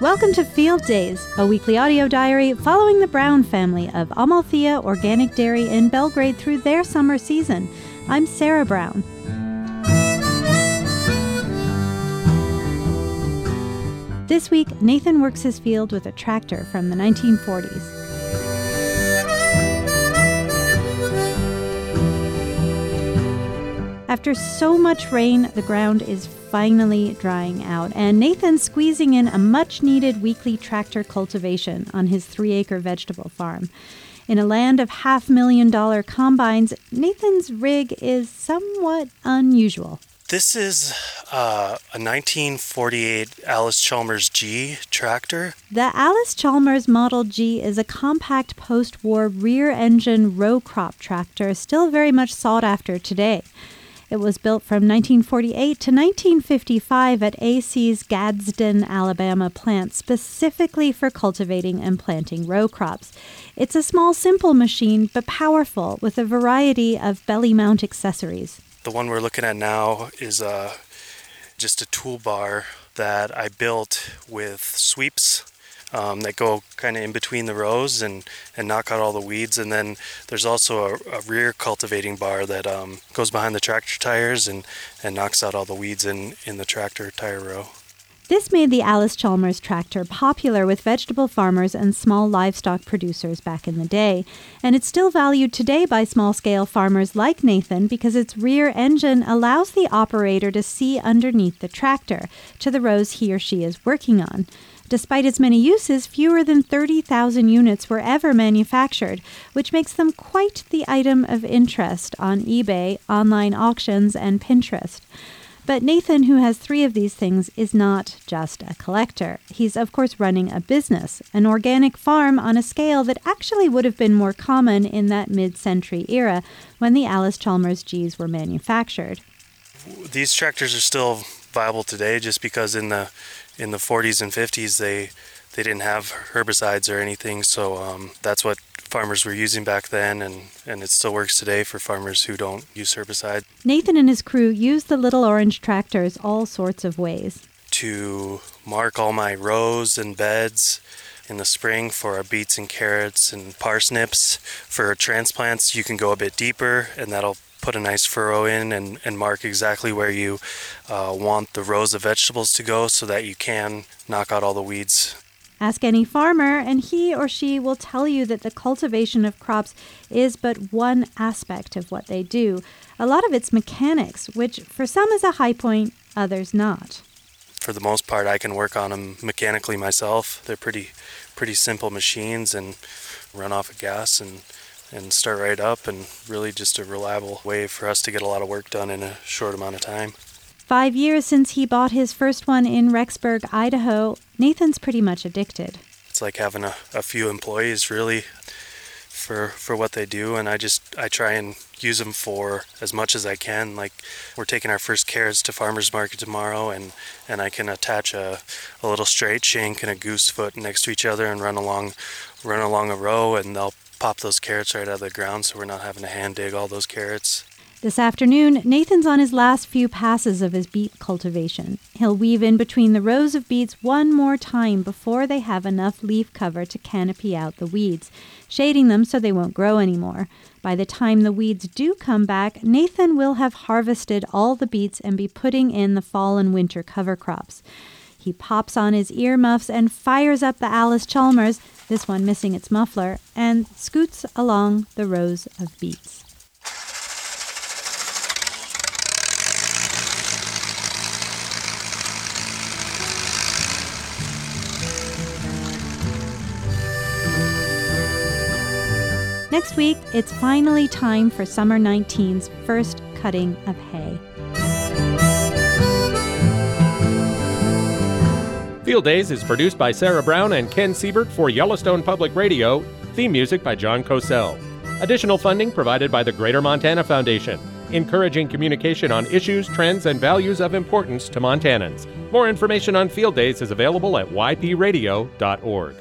Welcome to Field Days, a weekly audio diary following the Brown family of Amalthea Organic Dairy in Belgrade through their summer season. I'm Sarah Brown. This week, Nathan works his field with a tractor from the 1940s. After so much rain, the ground is finally drying out, and Nathan's squeezing in a much-needed weekly tractor cultivation on his 3-acre vegetable farm. In a land of $500,000 combines, Nathan's rig is somewhat unusual. This is a 1948 Allis-Chalmers G tractor. The Allis-Chalmers Model G is a compact post-war rear-engine row crop tractor still very much sought after today. It was built from 1948 to 1955 at AC's Gadsden, Alabama plant, specifically for cultivating and planting row crops. It's a small, simple machine, but powerful, with a variety of belly mount accessories. The one we're looking at now is just a toolbar that I built with sweeps that go kind of in between the rows and knock out all the weeds. And then there's also a rear cultivating bar that goes behind the tractor tires and knocks out all the weeds in the tractor tire row. This made the Allis-Chalmers tractor popular with vegetable farmers and small livestock producers back in the day. And it's still valued today by small-scale farmers like Nathan because its rear engine allows the operator to see underneath the tractor to the rows he or she is working on. Despite its many uses, fewer than 30,000 units were ever manufactured, which makes them quite the item of interest on eBay, online auctions, and Pinterest. But Nathan, who has 3 of these things, is not just a collector. He's, of course, running a business, an organic farm on a scale that actually would have been more common in that mid-century era when the Allis-Chalmers Gs were manufactured. These tractors are still viable today just because in the 40s and 50s they didn't have herbicides or anything, so that's what farmers were using back then, and it still works today for farmers who don't use herbicide. Nathan and his crew use the little orange tractors all sorts of ways. To mark all my rows and beds in the spring for our beets and carrots and parsnips. For transplants, you can go a bit deeper, and that'll put a nice furrow in and mark exactly where you want the rows of vegetables to go so that you can knock out all the weeds. Ask any farmer, and he or she will tell you that the cultivation of crops is but one aspect of what they do. A lot of it's mechanics, which for some is a high point, others not. For the most part, I can work on them mechanically myself. They're pretty simple machines and run off of gas and start right up, and really just a reliable way for us to get a lot of work done in a short amount of time. 5 years since he bought his first one in Rexburg, Idaho, Nathan's pretty much addicted. It's like having a few employees, really, for what they do, and I try and use them for as much as I can. Like, we're taking our first carrots to farmer's market tomorrow, and I can attach a little straight shank and a goose foot next to each other and run along a row, and they'll pop those carrots right out of the ground, so we're not having to hand dig all those carrots. This afternoon, Nathan's on his last few passes of his beet cultivation. He'll weave in between the rows of beets one more time before they have enough leaf cover to canopy out the weeds, shading them so they won't grow anymore. By the time the weeds do come back, Nathan will have harvested all the beets and be putting in the fall and winter cover crops. He pops on his earmuffs and fires up the Allis-Chalmers, this one missing its muffler, and scoots along the rows of beets. Next week, it's finally time for Summer 19's first cutting of hay. Field Days is produced by Sarah Brown and Ken Siebert for Yellowstone Public Radio. Theme music by John Cosell. Additional funding provided by the Greater Montana Foundation, encouraging communication on issues, trends, and values of importance to Montanans. More information on Field Days is available at ypradio.org.